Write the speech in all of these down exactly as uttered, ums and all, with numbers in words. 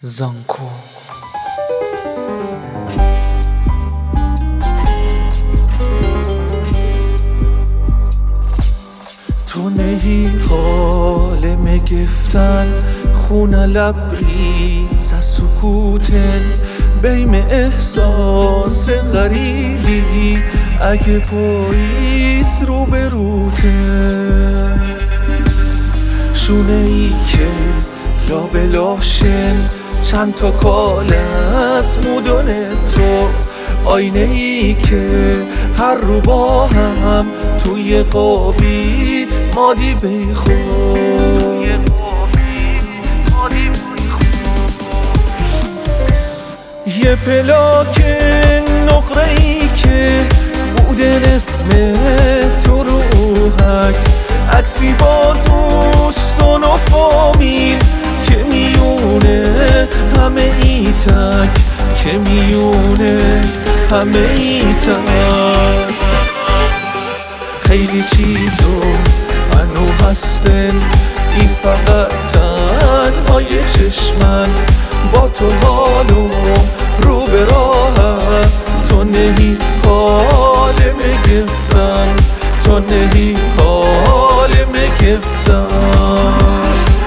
زانکو تو نهی حال مگفتن خونه لبریز از سکوتن بیم احساس غریبی اگه پاییز رو به روتن شونه ای که لابلاشن چند تا کال از مدن تو آینه ای که هر رو با هم توی قابی مادی بیخور یه پلاک نقره ای که بودن اسم تو روحک عکسی با دوستان و فامیل که میونه همه ای تک که میونه همه ای تک خیلی چیزو منو هستن ای فقط تنهای چشمن با تو حالو رو به راه تو نهی حال مگفتن تو نهی حال مگفتن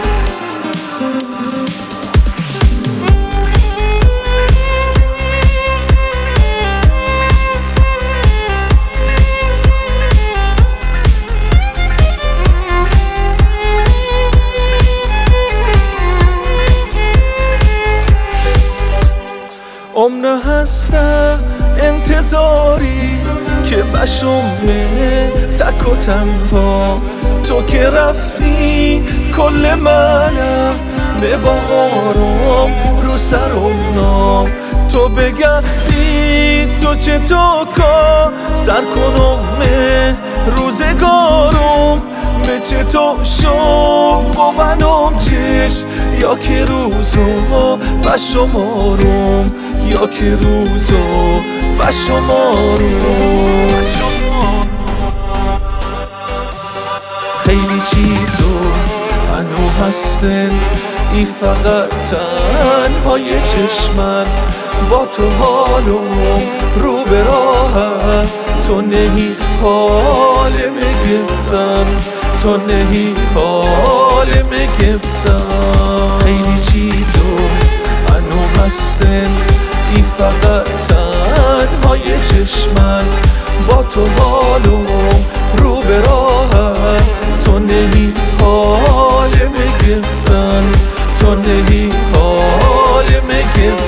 امنه هستم انتظاری که بشمه تک و تنها تو که رفتی کل منم به باغارم رو سرم نام تو بگردی تو چه تو کا سر کنم روزگارم به چه تو شو با منم چش یا که روزو بشمارم یا که روزو بشمارم خیلی چیزو منو هستن ای فقط تنهای چشمن با تو حالو رو به راه تو نهی حال مگفتن تو نهی حال مگفتن خیلی چیزو منو هستن ای فقط تنهای چشمن با تو حالو رو به راه تو نهی حال مگفتن تو نهی حال مگفتن